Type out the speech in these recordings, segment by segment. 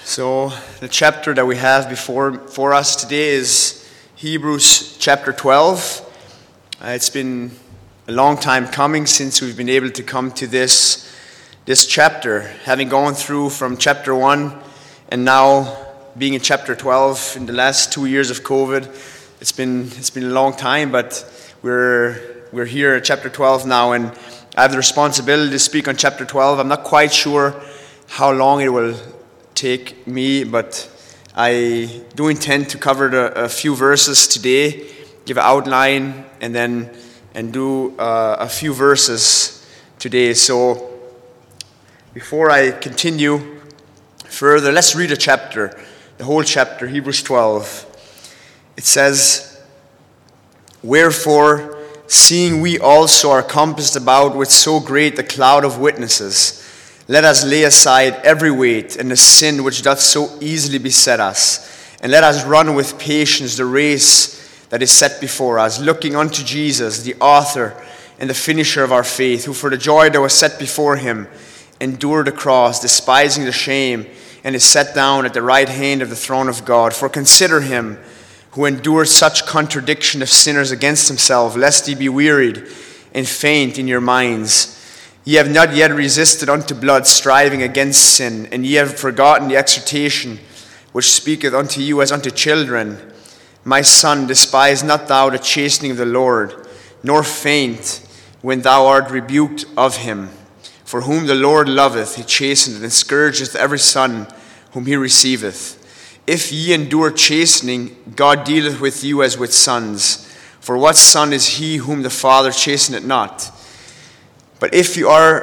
So the chapter that we have for us today is Hebrews chapter 12. It's been a long time coming since we've been able to come to this chapter, having gone through from chapter 1 and now being in chapter 12 in the last 2 years of COVID. It's been a long time, but we're here at chapter 12 now, and I have the responsibility to speak on chapter 12. I'm not quite sure how long it will take me, but I do intend to cover a few verses today, give an outline, and do a few verses today. So before I continue further, let's read the whole chapter, Hebrews 12. It says, "Wherefore, seeing we also are compassed about with so great a cloud of witnesses, let us lay aside every weight and the sin which doth so easily beset us, and let us run with patience the race that is set before us, looking unto Jesus, the author and the finisher of our faith, who for the joy that was set before him endured the cross, despising the shame, and is set down at the right hand of the throne of God. For consider him who endured such contradiction of sinners against himself, lest ye be wearied and faint in your minds. Ye have not yet resisted unto blood, striving against sin, and ye have forgotten the exhortation which speaketh unto you as unto children. My son, despise not thou the chastening of the Lord, nor faint when thou art rebuked of him. For whom the Lord loveth, he chasteneth, and scourgeth every son whom he receiveth. If ye endure chastening, God dealeth with you as with sons. For what son is he whom the Father chasteneth not? But if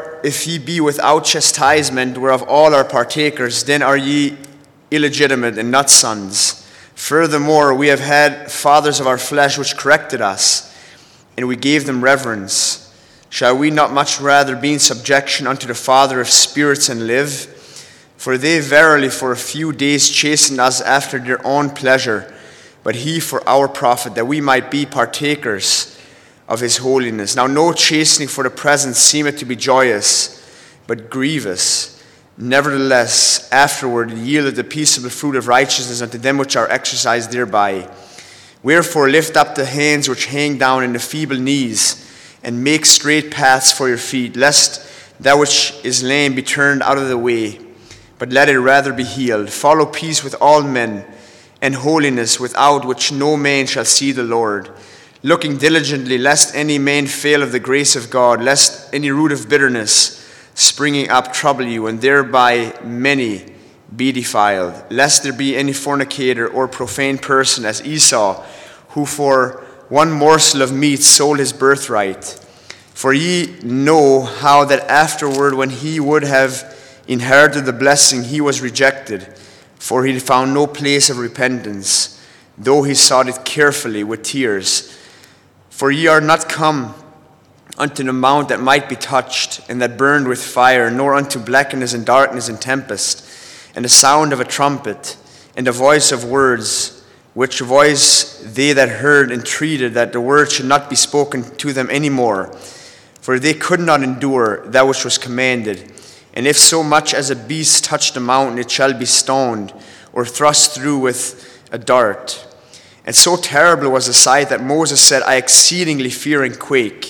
ye be without chastisement, whereof all are partakers, then are ye illegitimate and not sons. Furthermore, we have had fathers of our flesh which corrected us, and we gave them reverence. Shall we not much rather be in subjection unto the Father of spirits and live? For they verily for a few days chastened us after their own pleasure, but he for our profit, that we might be partakers of his holiness. Now no chastening for the present seemeth to be joyous, but grievous. Nevertheless, afterward yieldeth the peaceable fruit of righteousness unto them which are exercised thereby. Wherefore lift up the hands which hang down and the feeble knees, and make straight paths for your feet, lest that which is lame be turned out of the way, but let it rather be healed. Follow peace with all men, and holiness, without which no man shall see the Lord. Looking diligently, lest any man fail of the grace of God, lest any root of bitterness springing up trouble you, and thereby many be defiled. Lest there be any fornicator or profane person as Esau, who for one morsel of meat sold his birthright. For ye know how that afterward, when he would have inherited the blessing, he was rejected, for he found no place of repentance, though he sought it carefully with tears. For ye are not come unto the mount that might be touched, and that burned with fire, nor unto blackness and darkness and tempest, and the sound of a trumpet, and the voice of words, which voice they that heard entreated that the word should not be spoken to them any more. For they could not endure that which was commanded. And if so much as a beast touch the mountain, it shall be stoned, or thrust through with a dart. And so terrible was the sight that Moses said, I exceedingly fear and quake.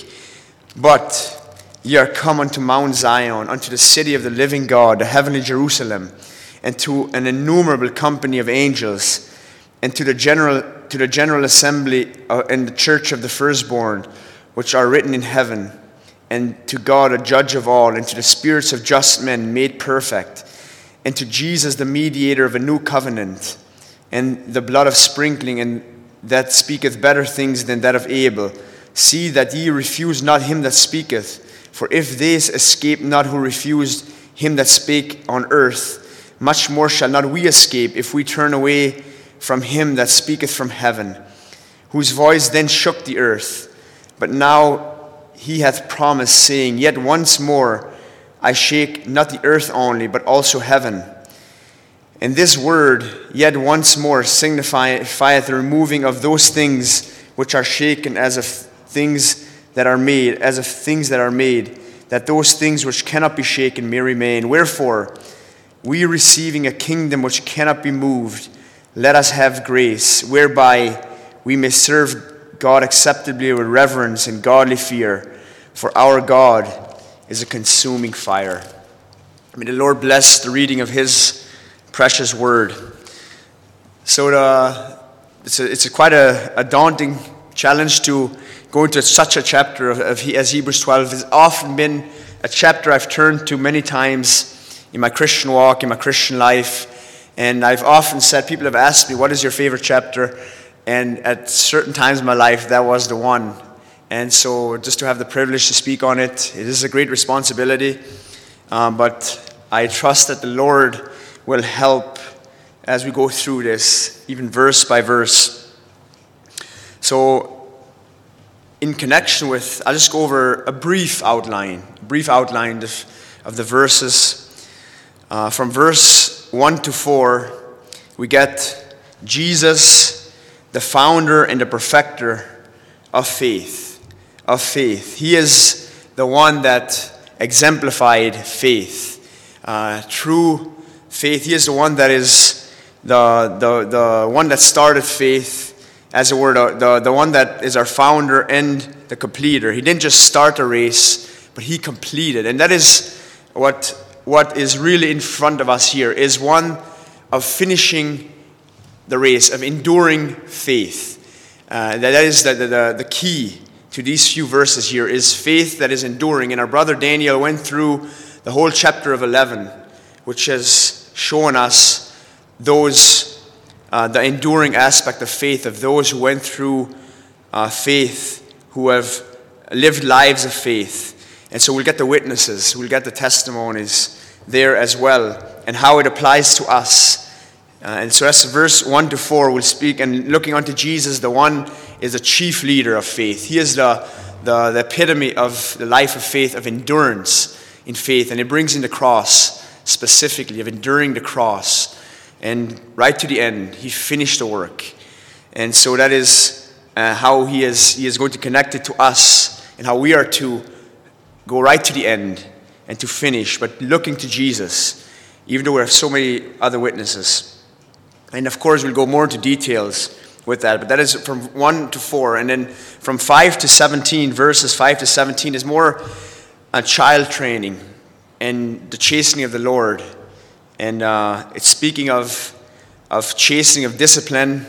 But ye are come unto Mount Zion, unto the city of the living God, the heavenly Jerusalem, and to an innumerable company of angels, and to the general assembly and the church of the firstborn, which are written in heaven, and to God, a judge of all, and to the spirits of just men made perfect, and to Jesus, the mediator of a new covenant, and the blood of sprinkling, and that speaketh better things than that of Abel. See that ye refuse not him that speaketh. For if they escape not who refused him that spake on earth, much more shall not we escape, if we turn away from him that speaketh from heaven, whose voice then shook the earth. But now he hath promised, saying, Yet once more I shake not the earth only, but also heaven. And this word, yet once more, signifieth the removing of those things which are shaken, as of things that are made, that those things which cannot be shaken may remain. Wherefore, we receiving a kingdom which cannot be moved, let us have grace, whereby we may serve God acceptably with reverence and godly fear, for our God is a consuming fire. May the Lord bless the reading of His precious word. So it's quite a daunting challenge to go into such a chapter as Hebrews 12. It's often been a chapter I've turned to many times in my Christian walk, in my Christian life. And I've often said, people have asked me, what is your favorite chapter? And at certain times in my life, that was the one. And so just to have the privilege to speak on it, it is a great responsibility. But I trust that the Lord will help as we go through this, even verse by verse. So in connection with, I'll just go over a brief outline of the verses. From verse 1 to 4, we get Jesus, the founder and the perfecter of faith. He is the one that exemplified faith. True faith. He is the one that is the one that started faith, as it were, the one that is our founder and the completer. He didn't just start a race, but he completed. And that is what is really in front of us here, is one of finishing the race, of enduring faith. That is the key to these few verses here, is faith that is enduring. And our brother Daniel went through the whole chapter of 11, which has shown us the enduring aspect of faith, of those who went through faith, who have lived lives of faith. And so we'll get the witnesses, we'll get the testimonies there as well, and how it applies to us. And so that's verse 1 to 4 we'll speak, and looking unto Jesus, the one is the chief leader of faith. He is the epitome of the life of faith, of endurance in faith, and it brings in the cross specifically, of enduring the cross. And right to the end, he finished the work. And so that is how he is going to connect it to us, and how we are to go right to the end and to finish, but looking to Jesus, even though we have so many other witnesses. And of course, we'll go more into details with that, but that is from 1 to 4. And then from 5 to 17, verses 5 to 17 is more a child training and the chastening of the Lord. And it's speaking of chastening, of discipline,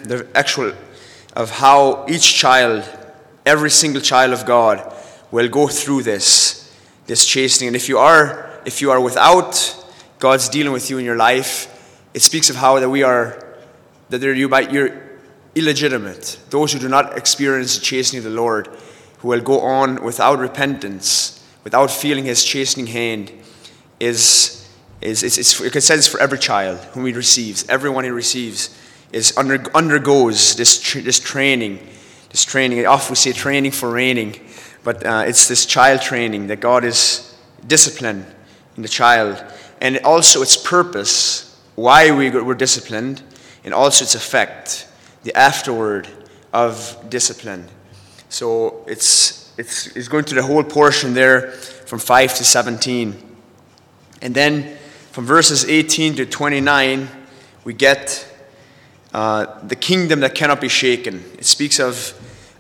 of how each child, every single child of God, will go through this chastening. And if you are without God's dealing with you in your life, it speaks of how that you're illegitimate. Those who do not experience the chastening of the Lord, who will go on without repentance, without feeling His chastening hand, it says it's for every child whom He receives. Everyone He receives undergoes this training. This training. Often we say training for reigning. But it's this child training that God is disciplined in the child. And also its purpose, why we're disciplined, and also its effect, the afterward of discipline. So it's going through the whole portion there from 5 to 17. And then from verses 18 to 29, we get the kingdom that cannot be shaken. It speaks of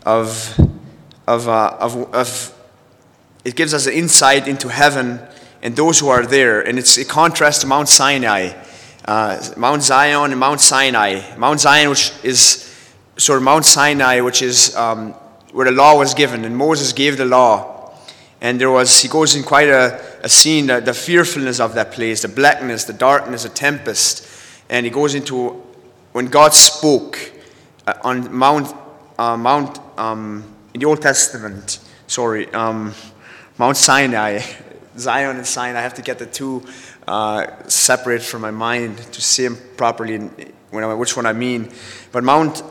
it gives us an insight into heaven and those who are there, and it's a contrast to Mount Sinai, Mount Zion and Mount Sinai. Mount Zion, which is Mount Sinai, which is where the law was given, and Moses gave the law, and he goes in quite a scene, the fearfulness of that place, the blackness, the darkness, the tempest, and he goes into when God spoke on Mount in the Old Testament, Mount Sinai, Zion and Sinai. I have to get the two separate from my mind to see them properly, which one I mean. But Mount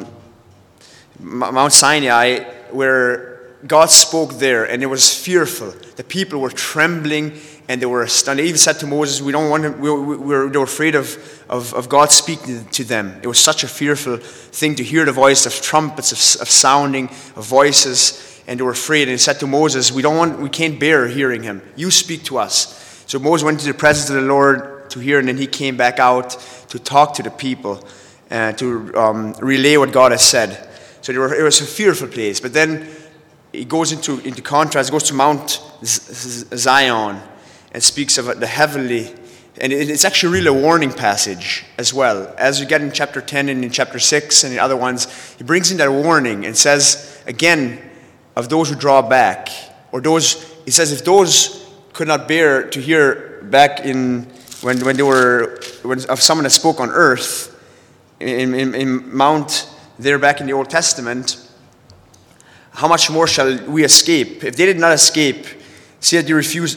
Sinai, where God spoke there, and it was fearful. The people were trembling and they were stunned. They even said to Moses, "We don't want him." They were afraid of God speaking to them. It was such a fearful thing to hear the voice of trumpets, of sounding, of voices. And they were afraid, and he said to Moses, we can't bear hearing him. You speak to us. So Moses went to the presence of the Lord to hear, and then he came back out to talk to the people, to relay what God has said. So it was a fearful place. But then it goes into contrast, it goes to Mount Zion and speaks of the heavenly. And it's actually really a warning passage as well. As you get in chapter 10 and in chapter 6 and the other ones, he brings in that warning and says, again, of those who draw back. Or those, he says, if those could not bear to hear back in when of someone that spoke on earth, in Mount there back in the Old Testament, how much more shall we escape? If they did not escape, see that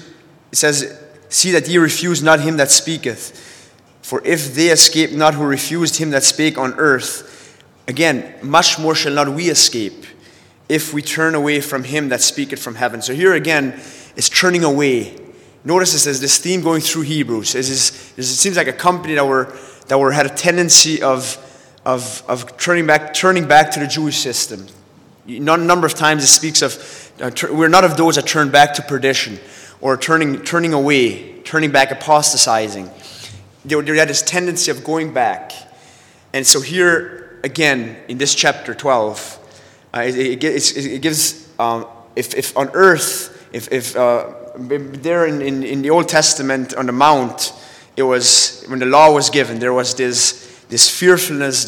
ye refuse not him that speaketh. For if they escape not who refused him that spake on earth, again, much more shall not we escape, if we turn away from him that speaketh from heaven. So here again, it's turning away. Notice this theme going through Hebrews. It seems like a company that had a tendency of turning back to the Jewish system. A number of times it speaks of we're not of those that turn back to perdition, or turning away, turning back, apostatizing. They had this tendency of going back. And so here again in this chapter 12, it gives if on earth, if there in the Old Testament on the Mount, it was when the law was given, there was this fearfulness,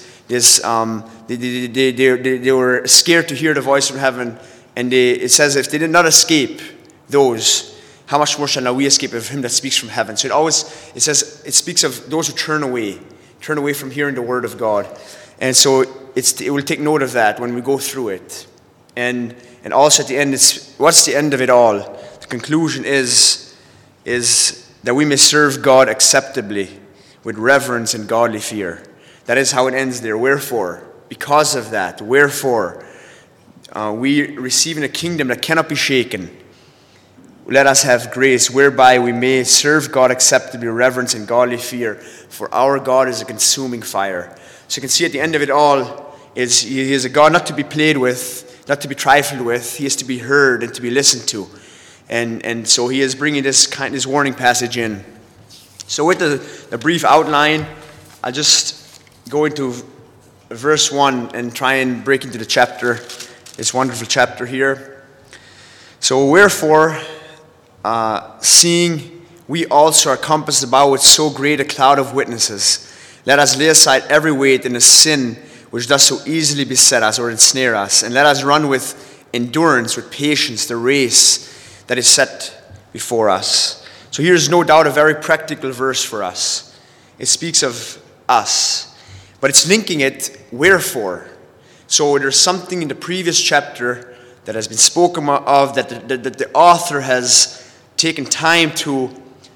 they were scared to hear the voice from heaven, and it says if they did not escape those, how much more shall now we escape of him that speaks from heaven? So it speaks of those who turn away from hearing the word of God, and so it will take note of that when we go through it, and also at the end, what's the end of it all? The conclusion is that we may serve God acceptably with reverence and godly fear. That is how it ends there. Wherefore, because of that, we receiving a kingdom that cannot be shaken, let us have grace whereby we may serve God acceptably with reverence and godly fear, for our God is a consuming fire. So you can see at the end of it all, He is a God not to be played with, not to be trifled with. He is to be heard and to be listened to. And so he is bringing this warning passage in. So with the brief outline, I'll just go into verse 1 and try and break into the chapter, this wonderful chapter here. So wherefore, seeing we also are compassed about with so great a cloud of witnesses, let us lay aside every weight and the sin which does so easily beset us or ensnare us, and let us run with endurance, with patience, the race that is set before us. So here's no doubt a very practical verse for us. It speaks of us, but it's linking it, wherefore. So there's something in the previous chapter that has been spoken of, that the author has taken time to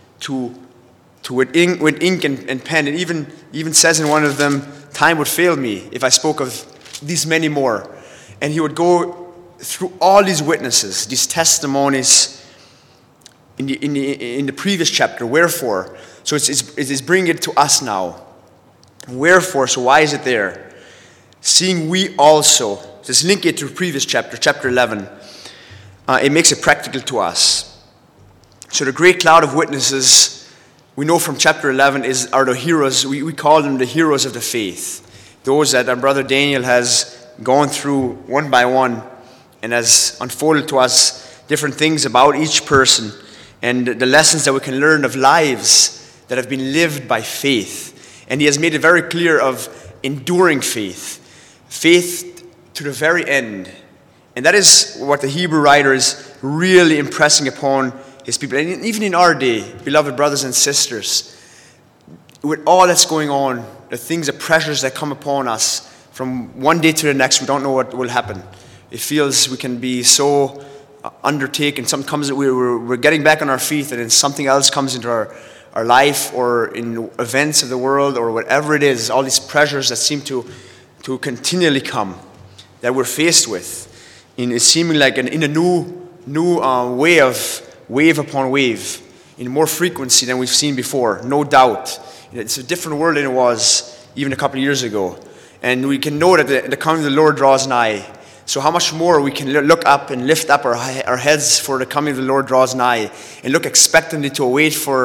with ink and pen, and even says in one of them, time would fail me if I spoke of these many more. And he would go through all these witnesses, these testimonies in the previous chapter. Wherefore? So it's bringing it to us now. Wherefore? So why is it there? Seeing we also, just link it to the previous chapter, chapter 11. It makes it practical to us. So the great cloud of witnesses, we know from chapter 11, are the heroes. We call them the heroes of the faith. Those that our brother Daniel has gone through one by one and has unfolded to us different things about each person and the lessons that we can learn of lives that have been lived by faith. And he has made it very clear of enduring faith. Faith to the very end. And that is what the Hebrew writer is really impressing upon his people. And even in our day, beloved brothers and sisters, with all that's going on, the things, the pressures that come upon us from one day to the next, we don't know what will happen. It feels we can be so undertaken. Something comes, we're getting back on our feet, and then something else comes into our life, or in events of the world, or whatever it is, all these pressures that seem to continually come, that we're faced with, in seeming like in a new way of wave upon wave, in more frequency than we've seen before, no doubt. It's a different world than it was even a couple of years ago. And we can know that the coming of the Lord draws nigh. So how much more we can look up and lift up our heads for the coming of the Lord draws nigh, and look expectantly to await for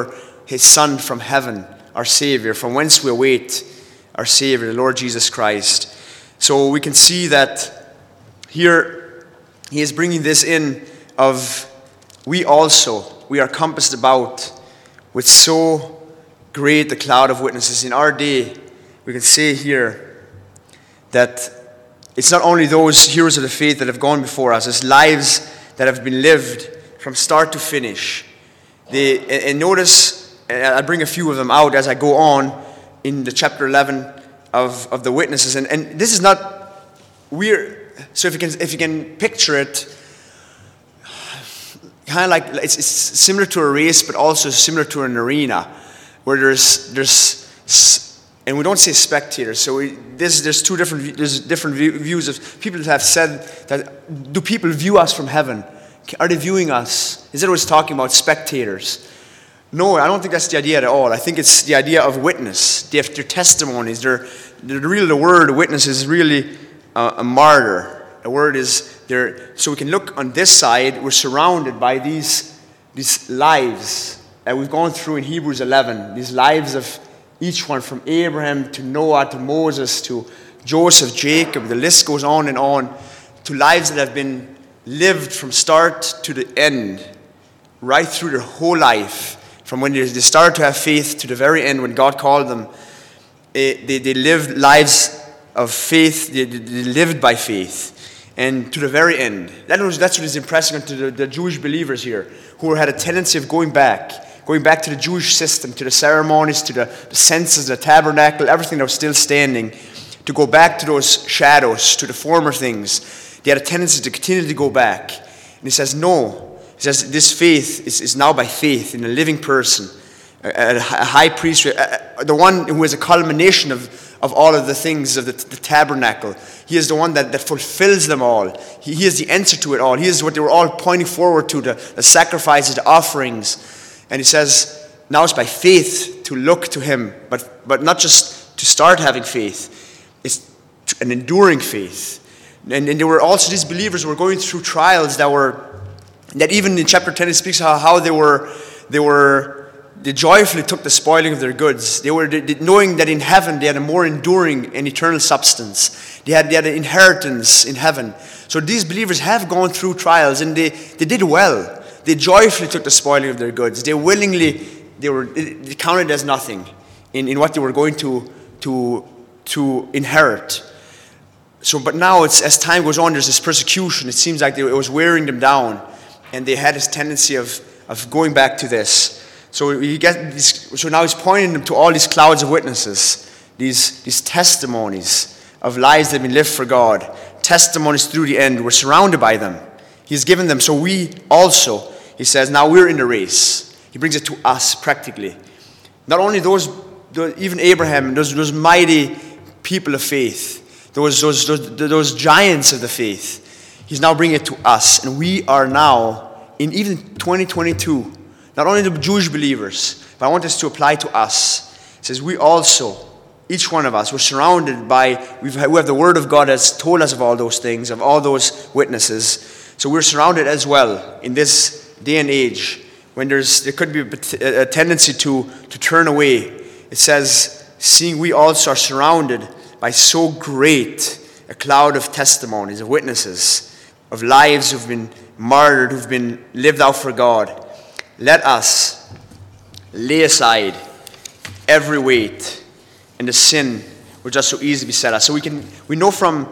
his Son from heaven, our Savior, from whence we await our Savior, the Lord Jesus Christ. So we can see that here he is bringing this in of we are compassed about with so great a cloud of witnesses. In our day, we can say here that it's not only those heroes of the faith that have gone before us, it's lives that have been lived from start to finish. And notice, and I'll bring a few of them out as I go on in the chapter 11 of the witnesses. And this is not weird. So if you can picture it, kind of like it's similar to a race, but also similar to an arena where there's and we don't say spectators. So there's different views of people that have said that, do people view us from heaven? Are they viewing us? Is that what it's talking about, spectators? No, I don't think that's the idea at all. I think it's the idea of witness. Their testimonies. The word witness is really a martyr. The word is there. So we can look on this side. We're surrounded by these lives that we've gone through in Hebrews 11. These lives of each one, from Abraham to Noah to Moses to Joseph, Jacob. The list goes on and on, to lives that have been lived from start to the end, right through their whole life. From when they started to have faith to the very end when God called them, they lived lives of faith. They lived by faith, and to the very end. That's what is impressing to the Jewish believers here, who had a tendency of going back to the Jewish system, to the ceremonies, to the census, the tabernacle, everything that was still standing, to go back to those shadows, to the former things. They had a tendency to continue to go back. And he says, no. He says this faith is now by faith in a living person, a high priest, the one who is a culmination of all of the things of the tabernacle. He is the one that fulfills them all. He is the answer to it all. He is what they were all pointing forward to, the sacrifices, the offerings. And he says, now it's by faith to look to him, but not just to start having faith. It's an enduring faith. And there were also these believers who were going through trials that even in chapter 10 it speaks how they joyfully took the spoiling of their goods. They knowing that in heaven they had a more enduring and eternal substance. They had an inheritance in heaven. So these believers have gone through trials, and they did well. They joyfully took the spoiling of their goods. They counted as nothing in what they were going to inherit. So, but now it's, as time goes on, there's this persecution. It seems like it was wearing them down, and they had this tendency of going back to this. So now he's pointing them to all these clouds of witnesses, these testimonies of lives that have been lived for God, testimonies through the end. We're surrounded by them. He's given them. So we also, he says, now we're in the race. He brings it to us practically. Not only even Abraham, those mighty people of faith, those giants of the faith. He's now bringing it to us, and we are now in even 2022. Not only the Jewish believers, but I want this to apply to us. It says we also, each one of us, we're surrounded by, we have the Word of God that's told us of all those things, of all those witnesses. So we're surrounded as well in this day and age when there could be a tendency to turn away. It says, seeing we also are surrounded by so great a cloud of testimonies, of witnesses, of lives who've been martyred, who've been lived out for God. Let us lay aside every weight and the sin which does so easily beset us. So we know from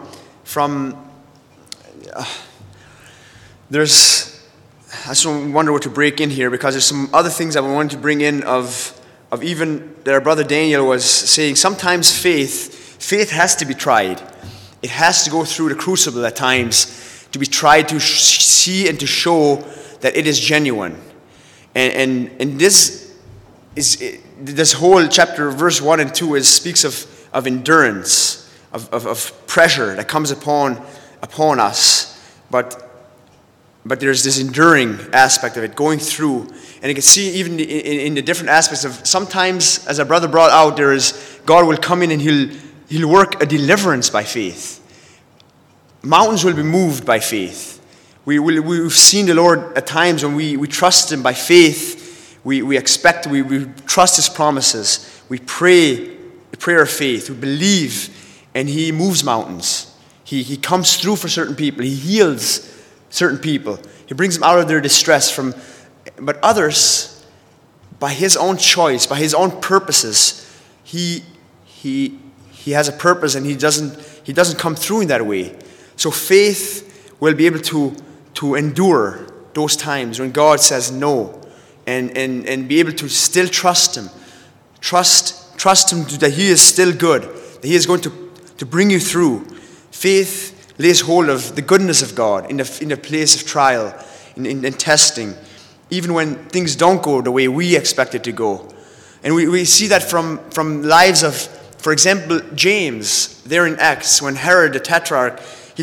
there's, I just wonder what to break in here, because there's some other things that we wanted to bring in of even that our brother Daniel was saying. Sometimes faith has to be tried. It has to go through the crucible at times to be tried to see and to show that it is genuine. And this whole chapter, verse 1 and 2, speaks of endurance, of pressure that comes upon us. But there's this enduring aspect of it, going through. And you can see even in the different aspects of, sometimes, as our brother brought out, God will come in and He'll work a deliverance by faith. Mountains will be moved by faith. We've seen the Lord at times when we trust Him by faith. We expect, we trust his promises. We pray the prayer of faith. We believe, and he moves mountains. He comes through for certain people. He heals certain people. He brings them out of their distress. But others, by his own choice, by his own purposes, he has a purpose, and he doesn't come through in that way. So faith will be able to endure those times when God says no, and be able to still trust him. Trust him that he is still good, that he is going to bring you through. Faith lays hold of the goodness of God in the place of trial, in testing, even when things don't go the way we expect it to go. And we see that from lives of, for example, James, there in Acts, when Herod the Tetrarch,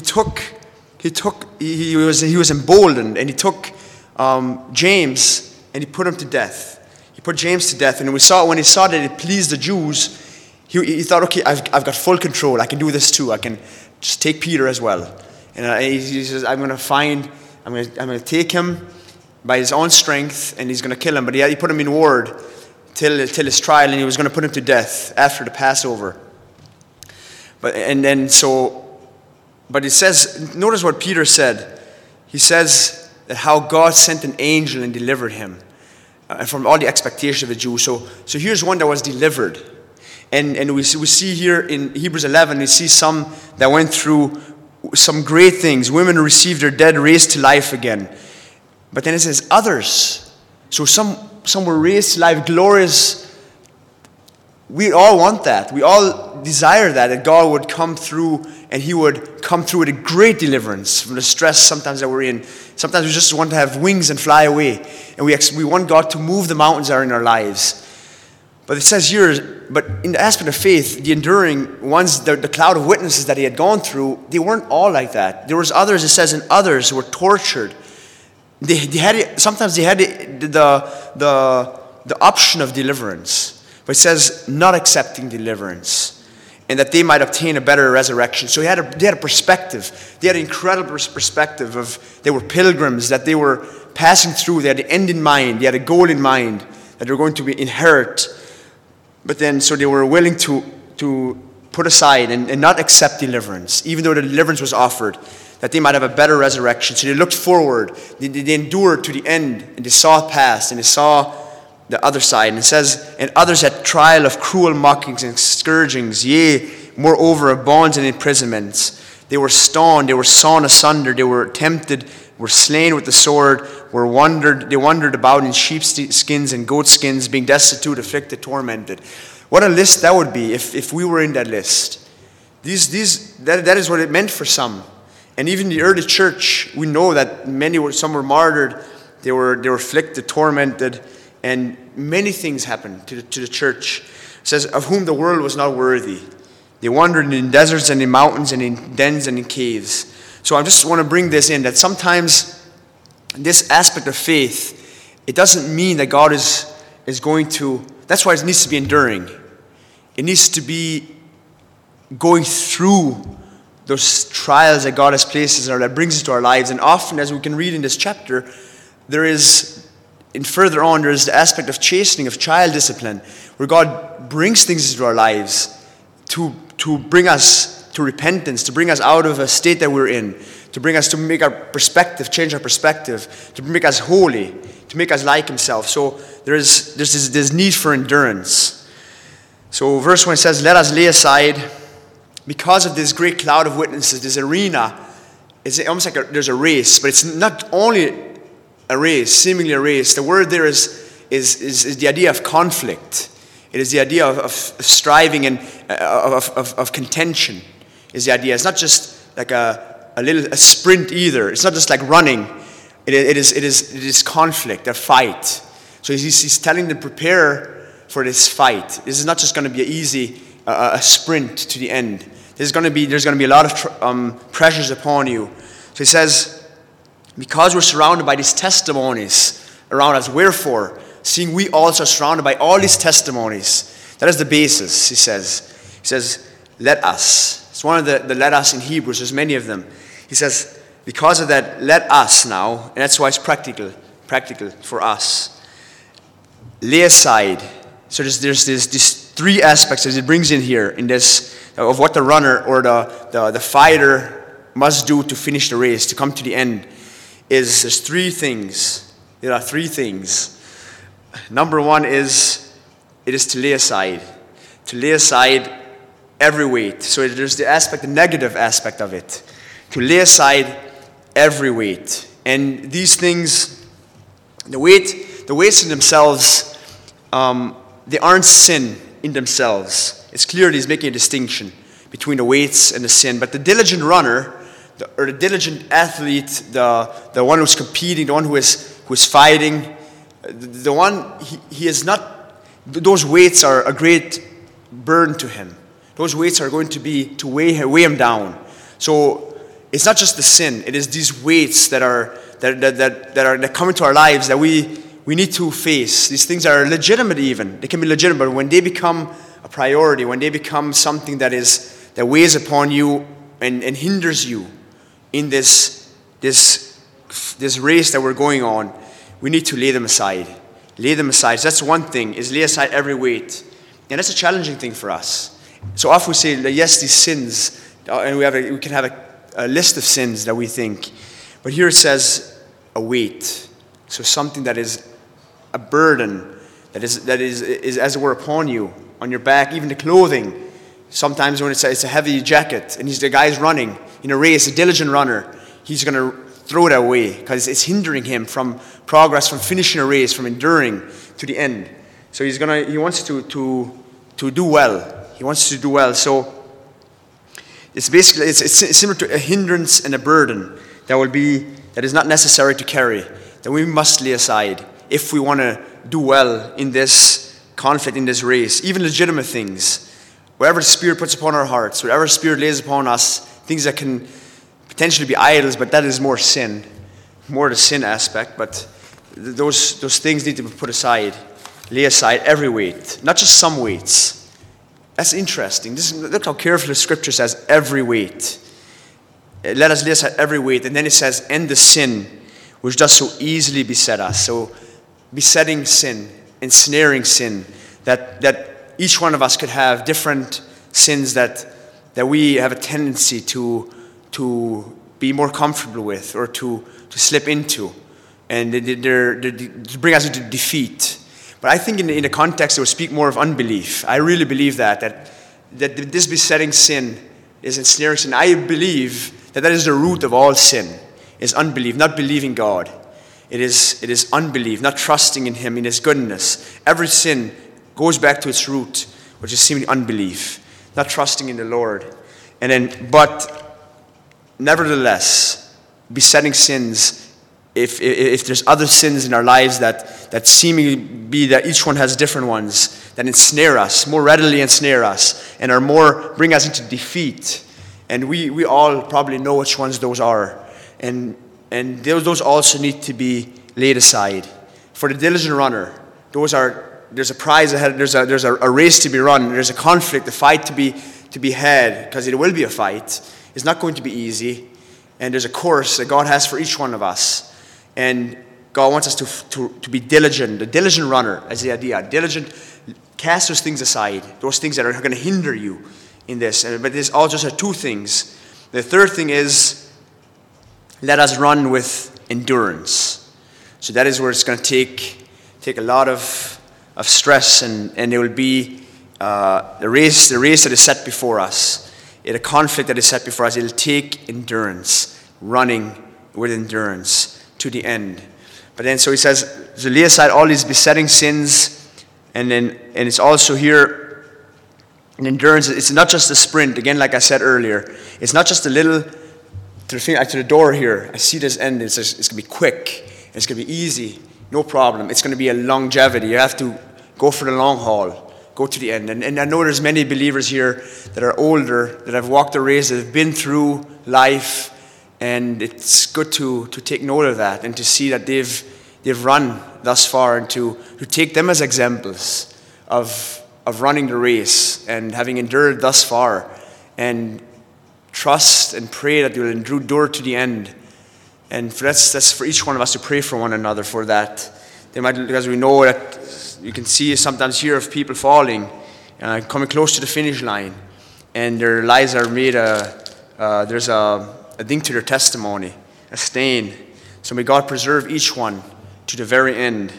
he was emboldened, and he took James and he put him to death. He put James to death, and when he saw that it pleased the Jews, he thought, okay, I've got full control. I can do this too. I can just take Peter as well. And he says, I'm going to take him by his own strength, and he's going to kill him. But he put him in ward till his trial, and he was going to put him to death after the Passover. But it says, notice what Peter said. He says that how God sent an angel and delivered him from all the expectations of the Jews. So here's one that was delivered. And we see here in Hebrews 11, we see some that went through some great things. Women who received their dead raised to life again. But then it says others. So some were raised to life, glorious. We all want that. We all desire that God would come through, and he would come through with a great deliverance from the stress sometimes that we're in. Sometimes we just want to have wings and fly away. And we want God to move the mountains that are in our lives. But it says here, but in the aspect of faith, the enduring ones, the cloud of witnesses that he had gone through, they weren't all like that. There was others, it says, and others who were tortured. Sometimes they had the option of deliverance. But it says, not accepting deliverance, and that they might obtain a better resurrection. So they had a perspective. They had an incredible perspective of, they were pilgrims, that they were passing through. They had the end in mind. They had a goal in mind, that they were going to inherit. But then, so they were willing to put aside and not accept deliverance, even though the deliverance was offered, that they might have a better resurrection. So they looked forward. They endured to the end, and they saw it past, and they saw the other side. And it says, and others had trial of cruel mockings and scourgings, yea, moreover of bonds and imprisonments. They were stoned, they were sawn asunder, they were tempted, were slain with the sword, they wandered about in sheepskins and goatskins, being destitute, afflicted, tormented. What a list that would be if we were in that list. That is what it meant for some. And even the early church, we know that some were martyred, they were afflicted, tormented, and many things happened to the church. It says, of whom the world was not worthy. They wandered in deserts and in mountains and in dens and in caves. So I just want to bring this in, that sometimes this aspect of faith, it doesn't mean that God is going to, that's why it needs to be enduring. It needs to be going through those trials that God has placed in our, that brings us to our lives. And often, as we can read in this chapter, there is, and further on, there is the aspect of chastening, of child discipline, where God brings things into our lives to bring us to repentance, to bring us out of a state that we're in, to bring us to make our perspective, change our perspective, to make us holy, to make us like himself. So there's this need for endurance. So verse 1 says, let us lay aside, because of this great cloud of witnesses, this arena, it's almost like there's a race, but it's not only a race, seemingly a race. The word there is the idea of conflict. It is the idea of striving and of contention. Is the idea. It's not just like a sprint either. It's not just like running. It is conflict, a fight. So he's telling them, prepare for this fight. This is not just going to be an easy a sprint to the end. There's going to be a lot of pressures upon you. So he says, because we're surrounded by these testimonies around us, wherefore, seeing we also are surrounded by all these testimonies, that is the basis, he says. He says, let us. It's one of the let us in Hebrews, there's many of them. He says, because of that, let us now, and that's why it's practical for us. lay aside. So there's these three aspects that it brings in here in this of what the runner or the fighter must do to finish the race, to come to the end. There's three things. There are three things. Number one is it is to lay aside. To lay aside every weight. So there's the negative aspect of it. To lay aside every weight. And these things, the weights in themselves, they aren't sin in themselves. It's clear that he's making a distinction between the weights and the sin. But the diligent runner, or the diligent athlete, the one who's competing, the one who is fighting, the one he is not. Those weights are a great burden to him. Those weights are going to be to weigh him down. So it's not just the sin; it is these weights that come into our lives that we need to face. These things are legitimate, even they can be legitimate, but when they become a priority, when they become something that weighs upon you and hinders you in this race that we're going on, we need to lay them aside. Lay them aside. So that's one thing, is lay aside every weight. And that's a challenging thing for us. So often we say, yes, these sins, and we can have a list of sins that we think. But here it says a weight. So something that is a burden, that is as it were upon you, on your back, even the clothing. Sometimes when it's a heavy jacket, and the guy's running in a race, a diligent runner, he's going to throw that away because it's hindering him from progress, from finishing a race, from enduring to the end. So he wants to do well. He wants to do well. So it's basically it's similar to a hindrance and a burden that is not necessary to carry, that we must lay aside if we want to do well in this conflict, in this race. Even legitimate things, whatever the Spirit puts upon our hearts, whatever the Spirit lays upon us, things that can potentially be idols, but that is more sin, more the sin aspect. But those things need to be put aside. Lay aside every weight, not just some weights. That's interesting. Look how carefully the Scripture says every weight. Let us lay aside every weight. And then it says, and the sin which does so easily beset us. So besetting sin, ensnaring sin, that each one of us could have different sins that we have a tendency to be more comfortable with or to slip into. And they bring us into defeat. But I think in the context it will speak more of unbelief. I really believe that this besetting sin is ensnaring sin. I believe that is the root of all sin, is unbelief, not believing God. It is unbelief, not trusting in Him, in His goodness. Every sin goes back to its root, which is seemingly unbelief, not trusting in the Lord. But nevertheless, besetting sins, if there's other sins in our lives that seemingly be that each one has different ones that ensnare us, more readily ensnare us, and bring us into defeat. And we all probably know which ones those are. And those also need to be laid aside. For the diligent runner, there's a prize ahead, there's a race to be run, there's a conflict, a fight to be had, because it will be a fight. It's not going to be easy. And there's a course that God has for each one of us. And God wants us to be diligent. The diligent runner, as the idea. Diligent, cast those things aside. Those things that are going to hinder you in this. But there's all just two things. The third thing is, let us run with endurance. So that is where it's going to take a lot of stress, and there will be the race that is set before us. A conflict that is set before us. It'll take endurance, running with endurance to the end. But then, so he says, to lay aside all these besetting sins, and it's also here, an endurance. It's not just a sprint. Again, like I said earlier, it's not just a little to the door here. I see this end. It's going to be quick. It's going to be easy. No problem. It's going to be a longevity. You have to go for the long haul. Go to the end. And I know there's many believers here that are older, that have walked the race, that have been through life. And it's good to take note of that and to see that they've run thus far, and to take them as examples of running the race and having endured thus far, and trust and pray that they will endure to the end. And that's for each one of us to pray for one another for that. Because we know that you can see sometimes hear of people falling, coming close to the finish line, and their lives are made, there's a thing to their testimony, a stain. So may God preserve each one to the very end.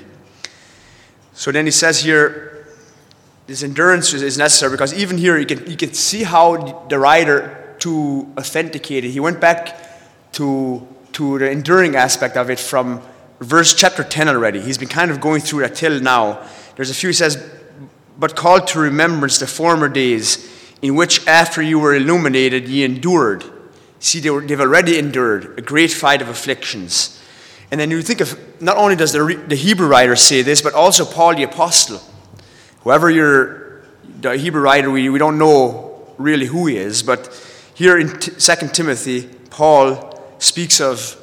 So then he says here, this endurance is necessary, because even here you can see how the writer, to authenticate it, he went back to the enduring aspect of it from chapter 10 already. He's been kind of going through that till now. There's a few, he says, but called to remembrance the former days, in which after you were illuminated, ye endured. See, they've already endured a great fight of afflictions. And then you think of, not only does the Hebrew writer say this, but also Paul the apostle. Whoever the Hebrew writer, we don't know really who he is, but here in 2 Timothy, Paul speaks of,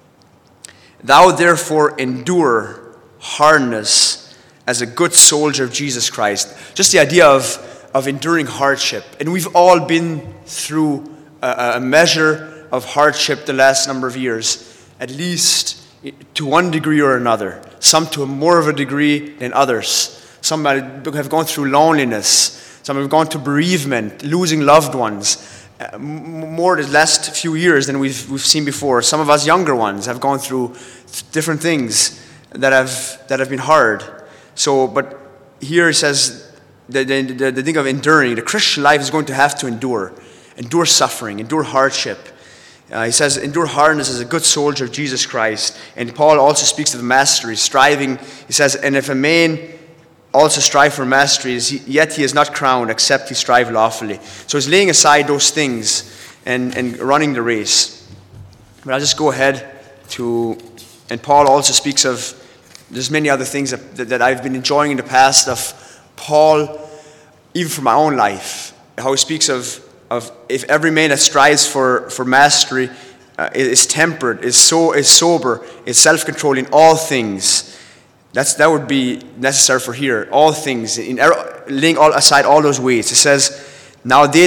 thou therefore endure hardness as a good soldier of Jesus Christ. Just the idea of enduring hardship. And we've all been through a measure of hardship the last number of years, at least to one degree or another. Some to more of a degree than others. Some have gone through loneliness. Some have gone through bereavement, losing loved ones. More the last few years than we've seen before. Some of us younger ones have gone through different things that have been hard. So, but here it says the thing of enduring. The Christian life is going to have to endure suffering, endure hardship. He says, endure hardness as a good soldier of Jesus Christ. And Paul also speaks of mastery, striving. He says, and if a man also strive for mastery, yet he is not crowned, except he strive lawfully. So he's laying aside those things and running the race. But I'll just go ahead and Paul also speaks of, there's many other things that I've been enjoying in the past of Paul, even for my own life, how he speaks of if every man that strives for mastery is temperate, is sober, is self-controlled in all things. That would be necessary for here. All things, laying aside all those weights. It says, now they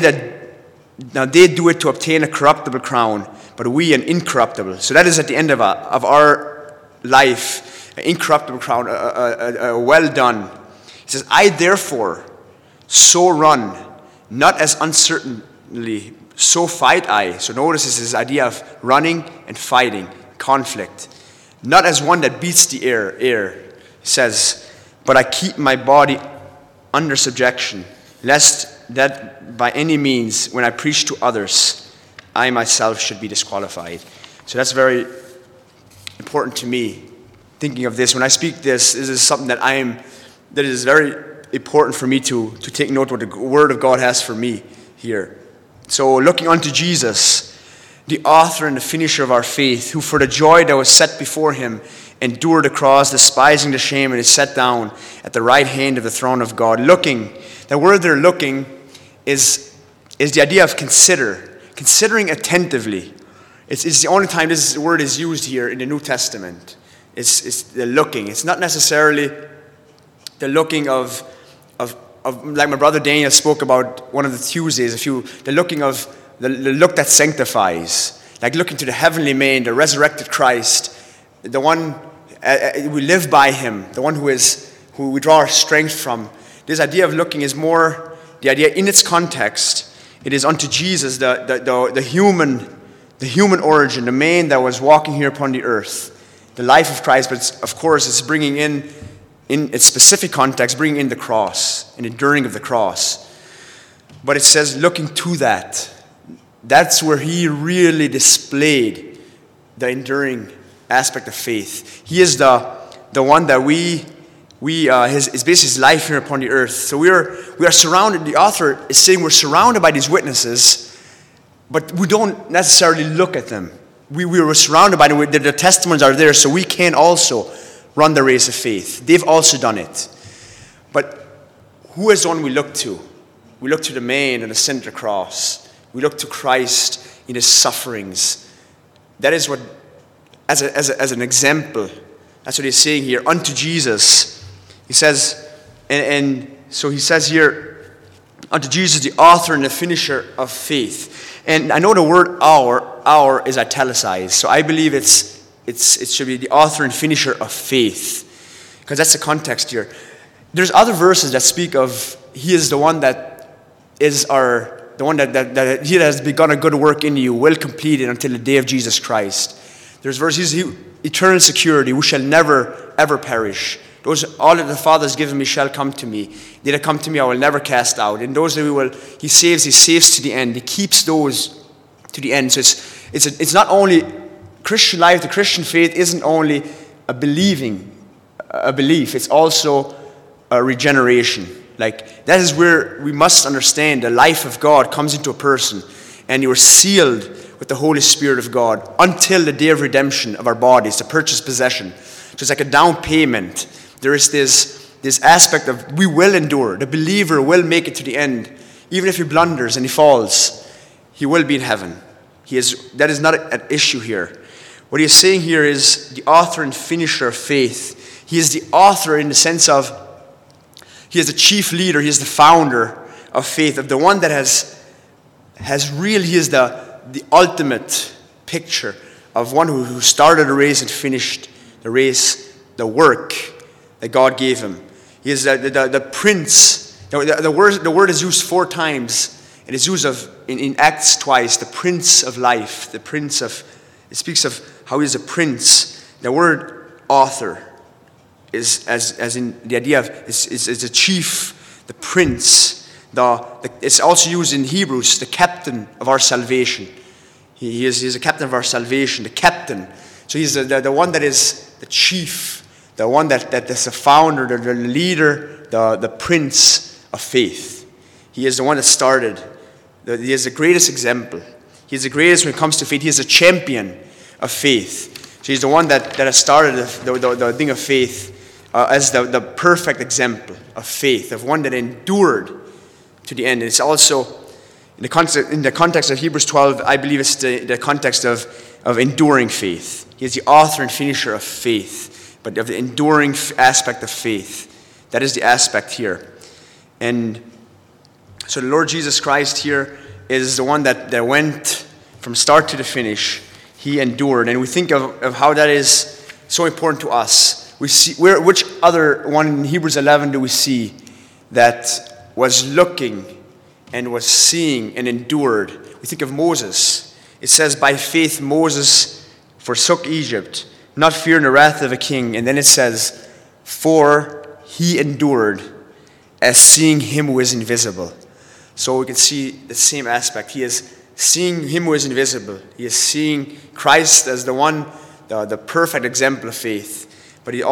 do it to obtain a corruptible crown, but we an incorruptible. So that is at the end of our life, an incorruptible crown, a well done. It says, I therefore so run, not as uncertainly, so fight I. So notice this idea of running and fighting, conflict. Not as one that beats the air. Says, but I keep my body under subjection, lest that by any means, when I preach to others, I myself should be disqualified. So that's very important to me, thinking of this. When I speak this is something that is very important for me to take note what the Word of God has for me here. So looking unto Jesus, the author and the finisher of our faith, who for the joy that was set before him endured the cross, despising the shame, and is set down at the right hand of the throne of God. Looking, the word they're looking is the idea of considering attentively. It's the only time this word is used here in the New Testament. It's the looking. It's not necessarily the looking of like my brother Daniel spoke about one of the Tuesdays, the looking of the look that sanctifies, like looking to the heavenly man, the resurrected Christ, the one we live by him, the one who we draw our strength from. This idea of looking is more the idea in its context. It is unto Jesus, the human origin, the man that was walking here upon the earth, the life of Christ. But of course, it's bringing in its specific context, bringing in the cross, and enduring of the cross. But it says looking to that. That's where he really displayed the enduring aspect of faith. He is the one that his basically his life here upon the earth. So we are surrounded. The author is saying we're surrounded by these witnesses, but we don't necessarily look at them. We were surrounded by them. The testimonies are there, so we can also run the race of faith. They've also done it. But who is the one we look to? We look to the man and the sin of the cross. We look to Christ in his sufferings. That is what, as an example, that's what he's saying here. Unto Jesus, he says, and so he says here, unto Jesus, the author and the finisher of faith. And I know the word our is italicized, so I believe it should be the author and finisher of faith, because that's the context here. there's other verses that speak of he is the one that is the one that he that has begun a good work in you will complete it until the day of Jesus Christ. There's verses, eternal security, we shall never, ever perish. All that the Father has given me shall come to me. They that come to me I will never cast out. And those that he saves to the end. He keeps those to the end. So it's not only Christian life, the Christian faith isn't only a belief, it's also a regeneration. Like, that is where we must understand the life of God comes into a person, and you are sealed with the Holy Spirit of God until the day of redemption of our bodies, the purchased possession. So it's like a down payment. There is this aspect of we will endure. The believer will make it to the end. Even if he blunders and he falls, he will be in heaven. That is not an issue here. What he is saying here is the author and finisher of faith. He is the author in the sense of he is the chief leader, he is the founder of faith, of the one that he is the ultimate picture of one who started a race and finished the race, the work that God gave him. He is the prince. The word is used 4 times, and it's used in Acts twice, the prince of life, it speaks of how he is a prince. The word author is as in the idea of is the chief, the prince. It's also used in Hebrews, the captain of our salvation. He is a captain of our salvation, the captain. So he's the one that is the chief, the one that is the founder, the leader, the prince of faith. He is the one that started. He is the greatest example. He is the greatest when it comes to faith. He is a champion of faith. So he's the one that has started the thing of faith. As the perfect example of faith, of one that endured to the end. It's also, in the context of Hebrews 12, I believe it's the context of enduring faith. He is the author and finisher of faith, but of the enduring aspect of faith. That is the aspect here. And so the Lord Jesus Christ here is the one that went from start to the finish. He endured. And we think of how that is so important to us. We see which other one in Hebrews 11 do we see that was looking and was seeing and endured? We think of Moses. It says, by faith Moses forsook Egypt, not fearing the wrath of a king. And then it says, for he endured as seeing him who is invisible. So we can see the same aspect. He is seeing him who is invisible. He is seeing Christ as the one, the perfect example of faith. But he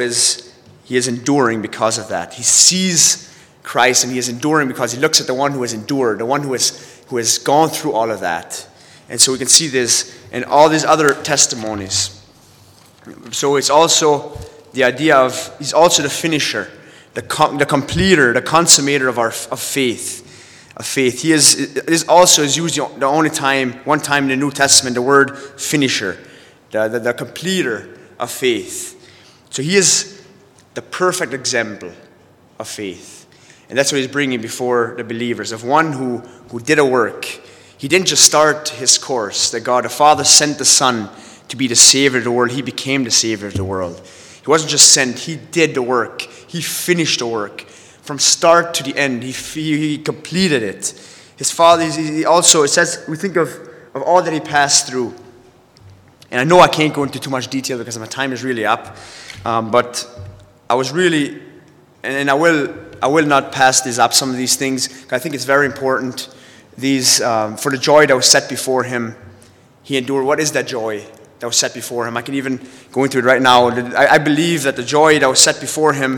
is enduring because of that. He sees Christ and he is enduring because he looks at the one who has endured, the one who has gone through all of that. And so we can see this in all these other testimonies. So it's also the idea of, he's also the finisher, the completer, the consummator of faith. He is also used the only time, one time in the New Testament, the word finisher, the completer of faith. So he is the perfect example of faith. And that's what he's bringing before the believers, of one who did a work. He didn't just start his course, that God the Father sent the Son to be the Savior of the world. He became the Savior of the world. He wasn't just sent, he did the work. He finished the work. From start to the end, he completed it. His Father, he also, it says, we think of all that he passed through. And I know I can't go into too much detail because my time is really up. But I was really, and I will not pass this up, some of these things. I think it's very important. For the joy that was set before him, he endured. What is that joy that was set before him? I can even go into it right now. I believe that the joy that was set before him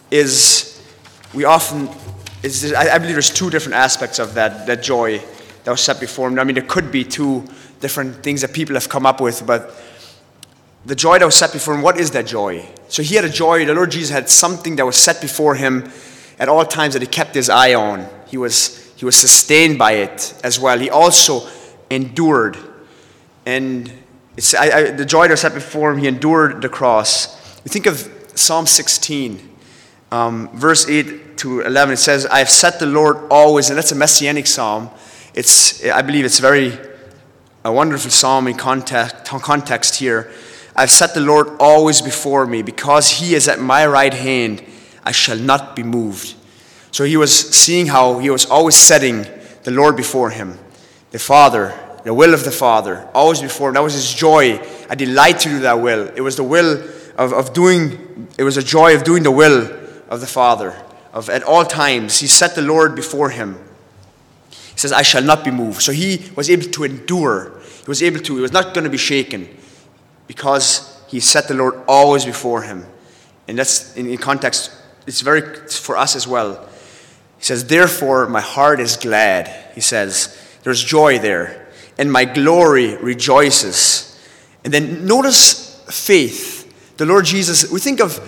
I believe there's 2 different aspects of that joy that was set before him. I mean, there could be 2 different things that people have come up with, but the joy that was set before him, what is that joy? So he had a joy. The Lord Jesus had something that was set before him at all times that he kept his eye on. He was sustained by it as well. He also endured. And the joy that was set before him, he endured the cross. You think of Psalm 16, verse 8 to 11. It says, I have set the Lord always, and that's a messianic psalm. I believe it's a wonderful psalm in context here. I've set the Lord always before me. Because he is at my right hand, I shall not be moved. So he was seeing how he was always setting the Lord before him. The Father, the will of the Father, always before him. That was his joy, a delight to do that will. It was the will of doing, it was a joy of doing the will of the Father. At all times, he set the Lord before him. He says, I shall not be moved. So he was able to endure. He was not going to be shaken because he set the Lord always before him. And that's, in context, it's for us as well. He says, therefore my heart is glad. He says, there's joy there. And my glory rejoices. And then notice faith. The Lord Jesus, we think of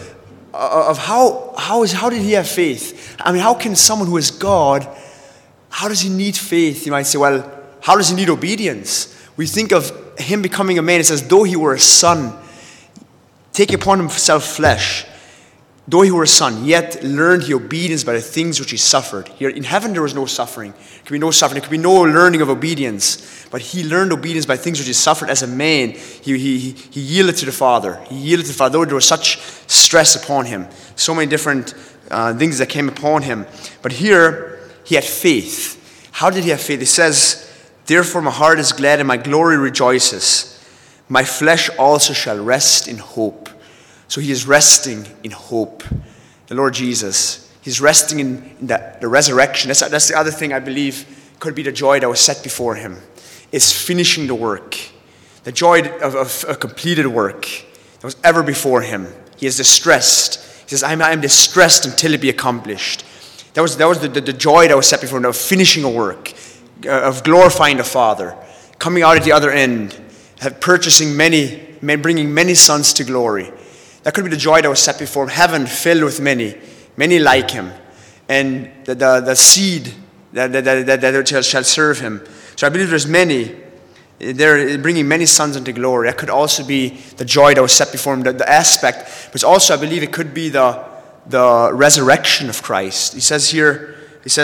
how did he have faith? I mean, how can someone who is God, how does he need faith? You might say, well, how does he need obedience? We think of him becoming a man. It says, though he were a son, take upon himself flesh. Though he were a son, yet learned he obedience by the things which he suffered. Here in heaven there was no suffering. There could be no suffering. There could be no learning of obedience. But he learned obedience by things which he suffered as a man. He yielded to the Father. He yielded to the Father, though there was such stress upon him. So many different things that came upon him. But here, he had faith. How did he have faith? It says, therefore my heart is glad and my glory rejoices. My flesh also shall rest in hope. So he is resting in hope. The Lord Jesus. He's resting in the resurrection. That's the other thing I believe could be the joy that was set before him. Is finishing the work. The joy of a completed work that was ever before him. He is distressed. He says, I am distressed until it be accomplished. That was the joy that was set before him, of finishing a work, of glorifying the Father, coming out at the other end, purchasing bringing many sons to glory. That could be the joy that was set before him. Heaven filled with many like him. And the seed that shall serve him. So I believe there's many. They're bringing many sons into glory. That could also be the joy that was set before him, the aspect. But also I believe it could be the resurrection of Christ. He says here,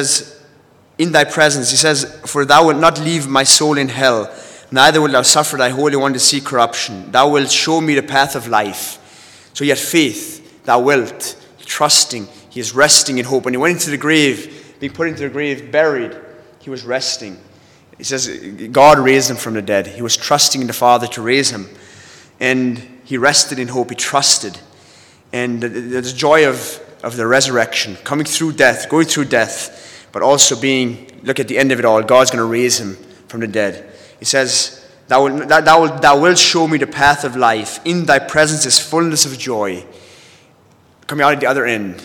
in thy presence, he says, for thou wilt not leave my soul in hell, neither wilt thou suffer thy Holy One to see corruption. Thou wilt show me the path of life. So he had faith, thou wilt, trusting. He is resting in hope. When he went into the grave, being put into the grave, buried, he was resting. He says God raised him from the dead. He was trusting in the Father to raise him. And he rested in hope. He trusted. And the joy of the resurrection, coming through death, going through death, but also look at the end of it all, God's going to raise him from the dead. He says, Thou wilt show me the path of life. In thy presence is fullness of joy. Coming out at the other end,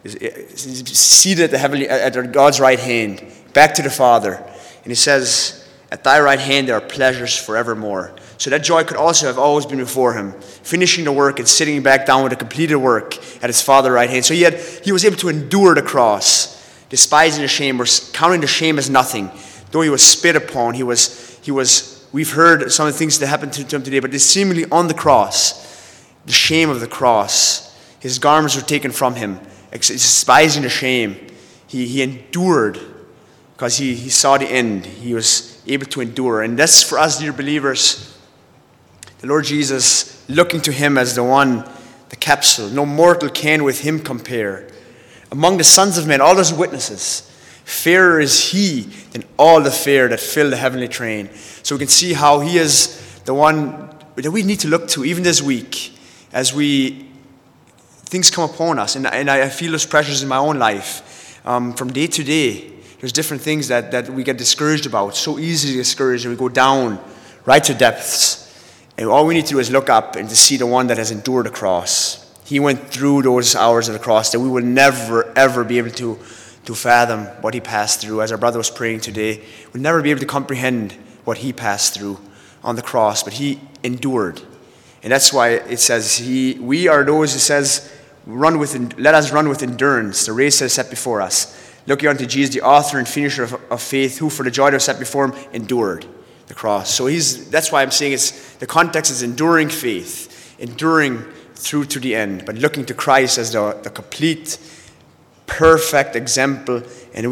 seated at God's right hand, back to the Father. And he says, at thy right hand there are pleasures forevermore. So that joy could also have always been before him, finishing the work and sitting back down with a completed work at his Father's right hand. So he was able to endure the cross, despising the shame, or counting the shame as nothing. Though he was spit upon, we've heard some of the things that happened to him today, but it's seemingly on the cross, the shame of the cross. His garments were taken from him, despising the shame. He endured because he saw the end. He was able to endure. And that's for us, dear believers. The Lord Jesus, looking to him as the one, the capsule. No mortal can with him compare. Among the sons of men, all those witnesses, fairer is he than all the fair that fill the heavenly train. So we can see how he is the one that we need to look to even this week as things come upon us. And I feel those pressures in my own life. From day to day, there's different things that we get discouraged about, so easily discouraged, and we go down right to depths. And all we need to do is look up and to see the one that has endured the cross. He went through those hours of the cross that we will never, ever be able to fathom what he passed through. As our brother was praying today, we'll never be able to comprehend what he passed through on the cross, but he endured. And that's why it says, we are those, it says, let us run with endurance the race that is set before us, looking unto Jesus, the author and finisher of faith, who for the joy that was set before him endured the cross. So that's why I'm saying the context is enduring faith, enduring through to the end, but looking to Christ as the complete, perfect example, and we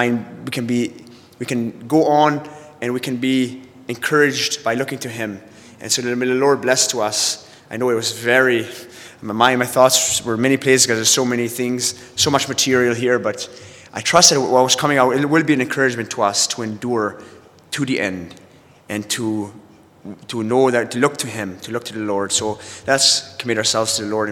can go on and we can be encouraged by looking to him. And so may the Lord bless to us. I know it was very My thoughts were many places because there's so many things, so much material here, but I trust that what was coming out, it will be an encouragement to us to endure to the end and to know that, to look to Him, to look to the Lord. So let's commit ourselves to the Lord.